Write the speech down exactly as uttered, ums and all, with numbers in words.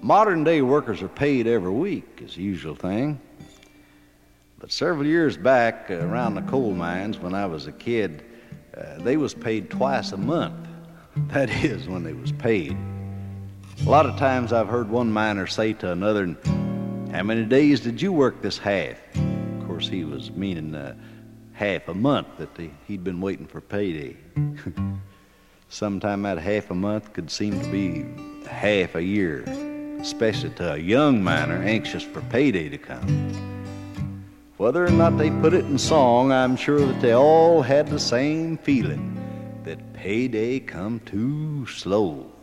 Modern day workers are paid every week is the usual thing. But several years back, uh, around the coal mines when I was a kid, uh, they was paid twice a month. That is, when they was paid. A lot of times I've heard one miner say to another, "How many days did you work this half?" Of course, he was meaning uh, half a month that they, he'd been waiting for payday. Sometime that half a month could seem to be half a year, especially to a young miner anxious for payday to come. Whether or not they put it in song, I'm sure that they all had the same feeling, that payday come too slow.